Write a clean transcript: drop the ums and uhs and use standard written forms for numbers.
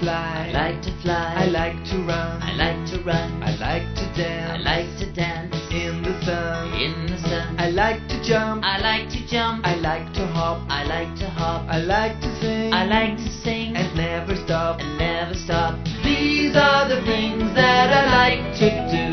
fly. I like to fly. I like to run. I like to run. I like to dance. I like to dance in the sun. in the sun. I like to jump. I like to jump. I like to hop. I like to hop. I like to sing. I like to sing and never stop. and never stop. These are the things that I like to do.